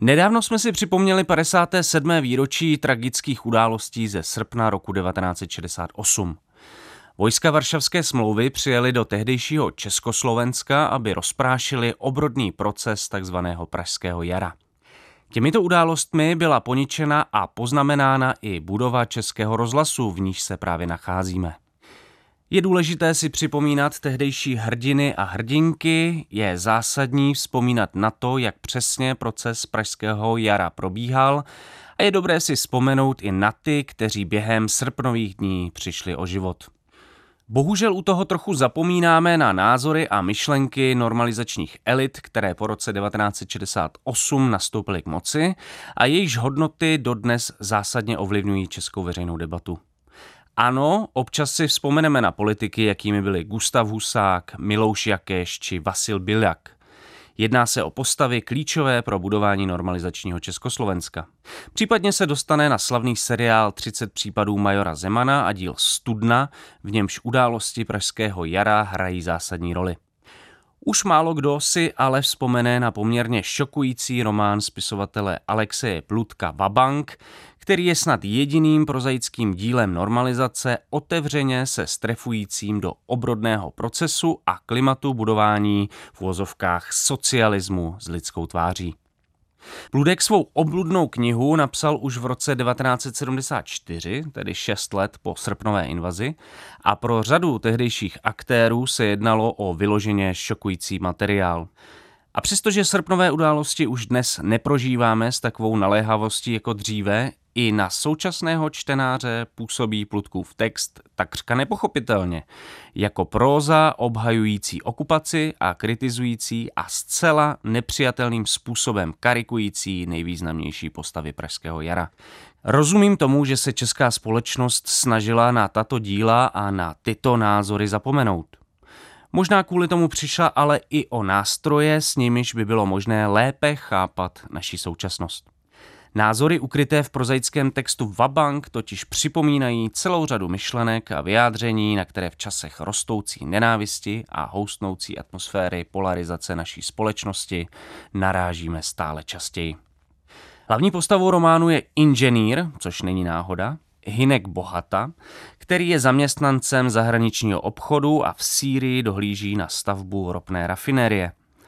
Nedávno jsme si připomněli 57. výročí tragických událostí ze srpna roku 1968. Vojska Varšavské smlouvy přijeli do tehdejšího Československa, aby rozprášili obrodný proces tzv. Pražského jara. Těmito událostmi byla poničena a poznamenána i budova Českého rozhlasu, v níž se právě nacházíme. Je důležité si připomínat tehdejší hrdiny a hrdinky, je zásadní vzpomínat na to, jak přesně proces Pražského jara probíhal a je dobré si vzpomenout i na ty, kteří během srpnových dní přišli o život. Bohužel u toho trochu zapomínáme na názory a myšlenky normalizačních elit, které po roce 1968 nastoupily k moci a jejichž hodnoty dodnes zásadně ovlivňují českou veřejnou debatu. Ano, občas si vzpomeneme na politiky, jakými byli Gustav Husák, Milouš Jakeš či Vasil Biľak. Jedná se o postavy klíčové pro budování normalizačního Československa. Případně se dostane na slavný seriál 30 případů majora Zemana a díl Studna, v němž události Pražského jara hrají zásadní roli. Už málo kdo si ale vzpomene na poměrně šokující román spisovatele Alexeje Plútka Vabank, který je snad jediným prozaickým dílem normalizace otevřeně se strefujícím do obrodného procesu a klimatu budování v uvozovkách socialismu s lidskou tváří. Plúdek svou obludnou knihu napsal už v roce 1974, tedy 6 let po srpnové invazi, a pro řadu tehdejších aktérů se jednalo o vyloženě šokující materiál. A přestože srpnové události už dnes neprožíváme s takovou naléhavostí jako dříve, i na současného čtenáře působí Plútkův text takřka nepochopitelně, jako próza obhajující okupaci a kritizující a zcela nepřijatelným způsobem karikující nejvýznamnější postavy Pražského jara. Rozumím tomu, že se česká společnost snažila na tato díla a na tyto názory zapomenout. Možná kvůli tomu přišla ale i o nástroje, s nimiž by bylo možné lépe chápat naši současnost. Názory ukryté v prozaickém textu Vabank totiž připomínají celou řadu myšlenek a vyjádření, na které v časech rostoucí nenávisti a houstnoucí atmosféry polarizace naší společnosti narážíme stále častěji. Hlavní postavou románu je inženýr, což není náhoda, Hynek Bohata, který je zaměstnancem zahraničního obchodu a v Sýrii dohlíží na stavbu ropné rafinérie.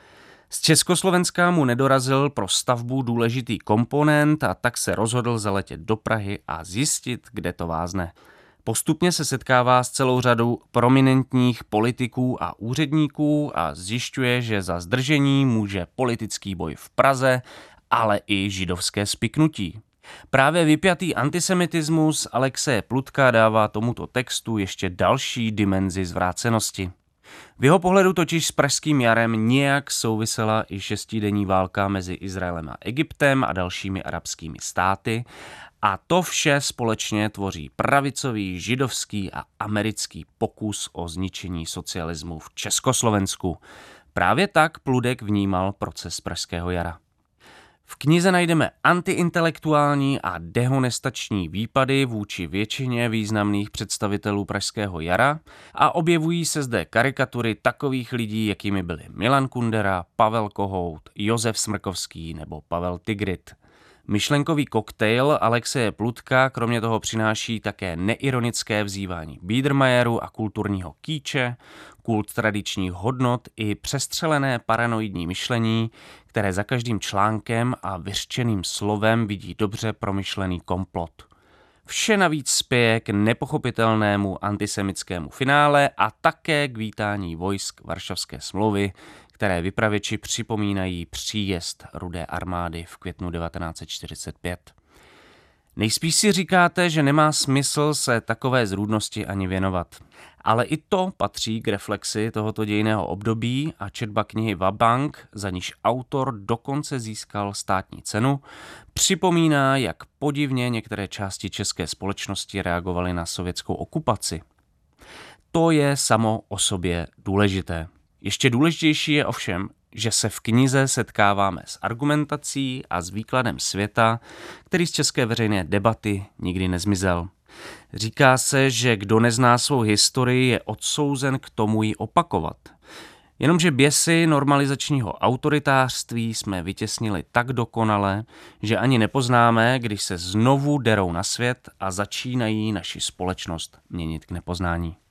Z Československa mu nedorazil pro stavbu důležitý komponent a tak se rozhodl zaletět do Prahy a zjistit, kde to vázne. Postupně se setkává s celou řadou prominentních politiků a úředníků a zjišťuje, že za zdržení může politický boj v Praze, ale i židovské spiknutí. Právě vypjatý antisemitismus Alexeje Plútka dává tomuto textu ještě další dimenzi zvrácenosti. V jeho pohledu totiž s Pražským jarem nějak souvisela i 6denní válka mezi Izraelem a Egyptem a dalšími arabskými státy a to vše společně tvoří pravicový, židovský a americký pokus o zničení socialismu v Československu. Právě tak Plúdek vnímal proces Pražského jara. V knize najdeme antiintelektuální a dehonestační výpady vůči většině významných představitelů Pražského jara a objevují se zde karikatury takových lidí, jakými byli Milan Kundera, Pavel Kohout, Josef Smrkovský nebo Pavel Tigrit. Myšlenkový koktejl Alexeje Plútka kromě toho přináší také neironické vzývání Biedermeieru a kulturního kýče, kult tradičních hodnot i přestřelené paranoidní myšlení, které za každým článkem a vyřčeným slovem vidí dobře promyšlený komplot. Vše navíc spěje k nepochopitelnému antisemitskému finále a také k vítání vojsk Varšavské smlouvy, které vypravěči připomínají příjezd Rudé armády v květnu 1945. Nejspíš si říkáte, že nemá smysl se takové zrůdnosti ani věnovat. Ale i to patří k reflexi tohoto dějinného období a četba knihy Vabank, za níž autor dokonce získal státní cenu, připomíná, jak podivně některé části české společnosti reagovaly na sovětskou okupaci. To je samo o sobě důležité. Ještě důležitější je ovšem, že se v knize setkáváme s argumentací a s výkladem světa, který z české veřejné debaty nikdy nezmizel. Říká se, že kdo nezná svou historii, je odsouzen k tomu ji opakovat. Jenomže běsy normalizačního autoritářství jsme vytěsnili tak dokonale, že ani nepoznáme, když se znovu derou na svět a začínají naši společnost měnit k nepoznání.